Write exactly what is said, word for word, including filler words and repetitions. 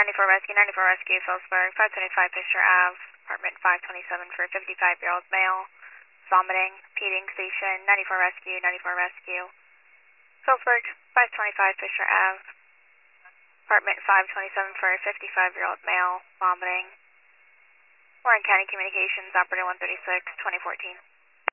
ninety-four Rescue, ninety-four Rescue, Phillipsburg, five twenty-five Fisher Ave, apartment five twenty-seven for a fifty-five-year-old male, vomiting, peeing station, ninety-four Rescue, ninety-four Rescue, Phillipsburg, five twenty-five Fisher Ave, apartment five twenty-seven for a fifty-five-year-old male, vomiting. Warren County Communications, operator one thirty-six, twenty fourteen.